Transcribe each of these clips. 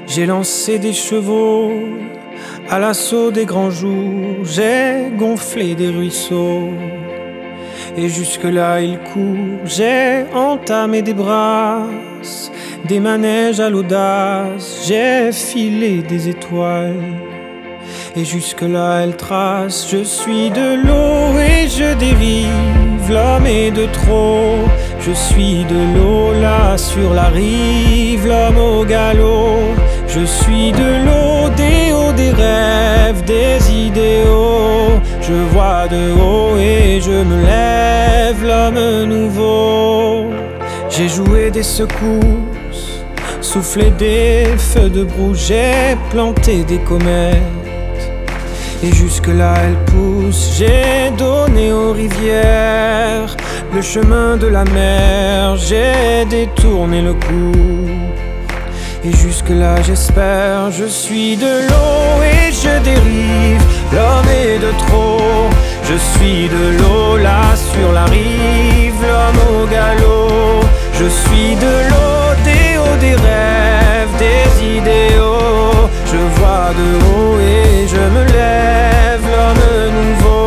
J'ai lancé des chevaux à l'assaut des grands jours, j'ai gonflé des ruisseaux et jusque-là il court. J'ai entamé des brasses, des manèges à l'audace, j'ai filé des étoiles et jusque-là elle trace. Je suis de l'eau et je dérive, l'homme est de trop. Je suis de l'eau là sur la rive, l'homme au galop. Je suis de l'eau, des hauts, des rêves, des idéaux. Je vois de haut et je me lève, l'homme nouveau. J'ai joué des secousses, soufflé des feux de broue, j'ai planté des comètes et jusque-là elles poussent. J'ai donné aux rivières le chemin de la mer, j'ai détourné le cours et jusque-là j'espère. Je suis de l'eau et je dérive, l'homme est de trop. Je suis de l'eau là sur la rive, l'homme au galop. Je suis de l'eau, des hauts, des rêves, des idéaux. Je vois de haut et je me lève, l'homme nouveau.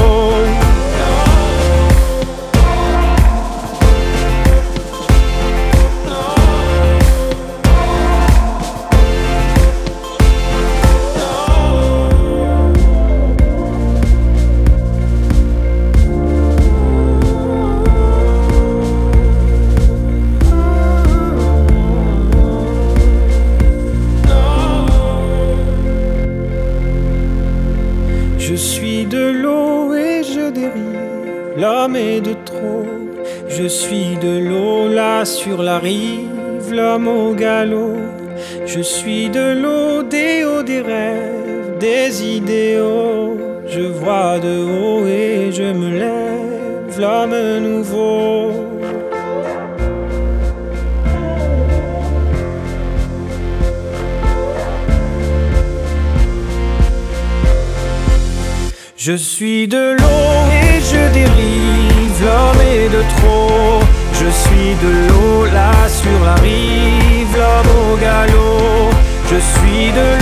Je suis de l'eau et je dérive, l'homme est de trop. Je suis de l'eau là sur la rive, l'homme au galop. Je suis de l'eau, des hauts, des rêves, des idéaux. Je vois de haut et je me lève, l'homme nouveau. Je suis de l'eau et je dérive, l'homme est de trop. Je suis de l'eau là sur la rive, l'homme au galop. Je suis de